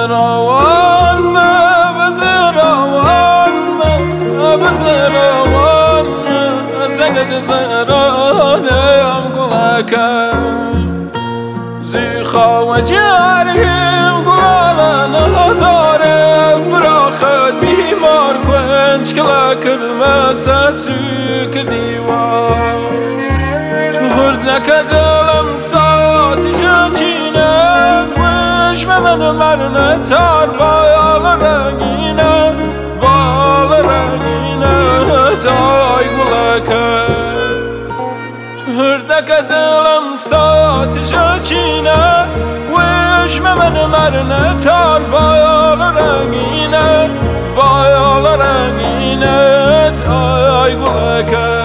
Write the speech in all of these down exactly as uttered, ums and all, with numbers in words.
بزراوان ما بزراوان ما بزراوان ما زنقت زرانم قلاكا زي خاوة جارهم قلالا نهزار فراخت بيمار كونش كلا كلمة ساسوك ديوان تهردنك دلم ساتي جاچينك وش من مرنه تار بايال رنگينه بال رنگينه تاي قلاكا تهردنك دلم ساتي جاچينه وش من مرنه تار بايال رنگينه بايال رنگينه تاي قلاكا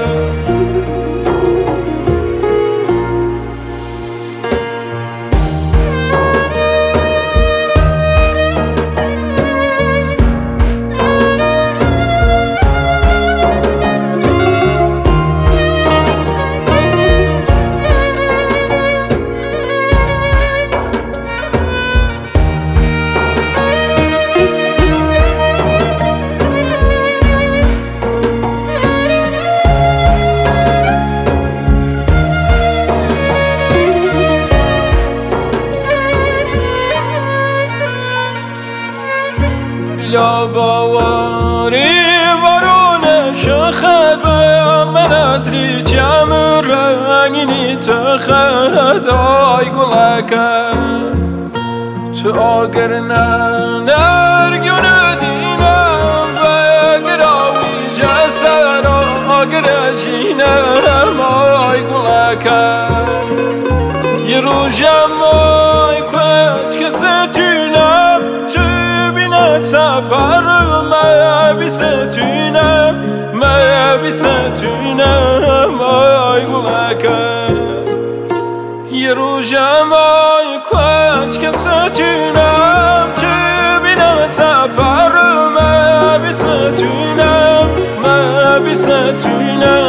بلا باوری وارونه شخد بیان من از ریچم رنگینی تخد آی گلکه تو آگر نرگونه دینم و اگر آوی جسر آگر جینم آی گلکه یه روژم آی کچ که ستونم سفر ما بیستونم ما بیستونم آی گلکه یه روژم آی کچ که ستونم چه بینم سفر ما بیستونم ما بیستونم